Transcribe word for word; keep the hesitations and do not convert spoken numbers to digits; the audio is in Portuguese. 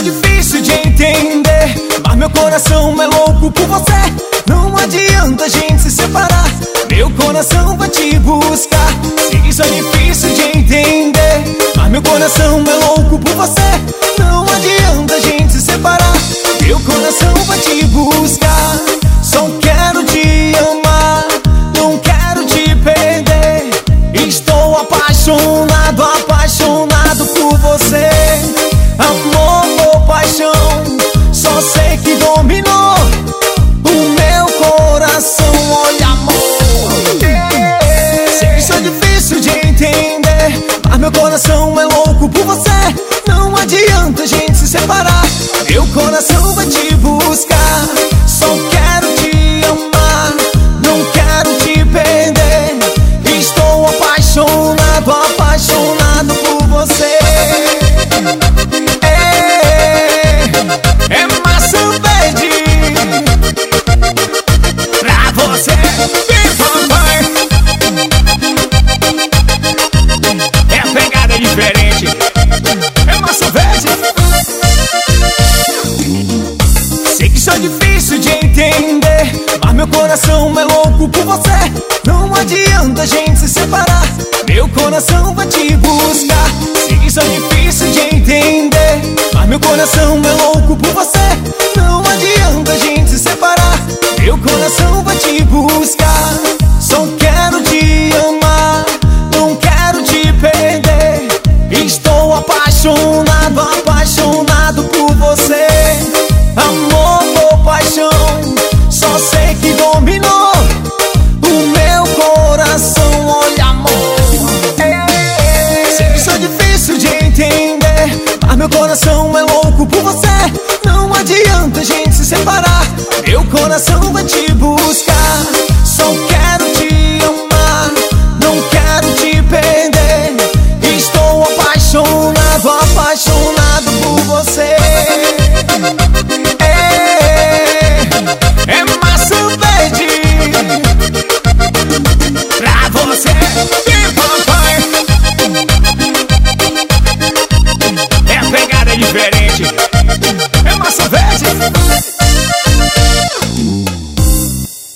é difícil de entender, mas meu coração é louco por você. Não adianta a gente se separar, meu coração vai te buscar. Sei que isso é difícil de entender, mas meu coração é louco por você. Não adianta a gente se separar, meu coração vai te buscar. Só quero te amar, não quero te perder. Estou apaixonado, apaixonado por você. Amor ou paixão, só sei que dominou o meu coração. Olha, amor, sei que isso é difícil de entender, mas meu coração é louco por você. Não adianta a gente se separar, meu coração vai te buscar. Só quero te amar, não quero te perder. Estou apaixonado, apaixonado por você. É, é maçã verde pra você, papai. É a pegada diferente, é maçã verde. Sei que isso é difícil de entender, mas meu coração é louco por você. Não adianta a gente se separar, meu coração vai te buscar. Sei que isso é difícil de entender, mas meu coração é louco por você. Não adianta a gente se separar, meu coração vai te buscar. Só quero te amar, não quero te perder. Estou apaixonado, apaixonado por você. Amor ou paixão, só sei que dominou o meu coração. Olha, amor, sei que isso é difícil de entender, mas meu coração é louco por você. Não adianta a gente se separar, meu coração vai te buscar. Só quero te amar, não quero te perder. Estou apaixonado, apaixonado por você. É, é maçã verde pra você, papai. É a pegada diferente, é maçã verde.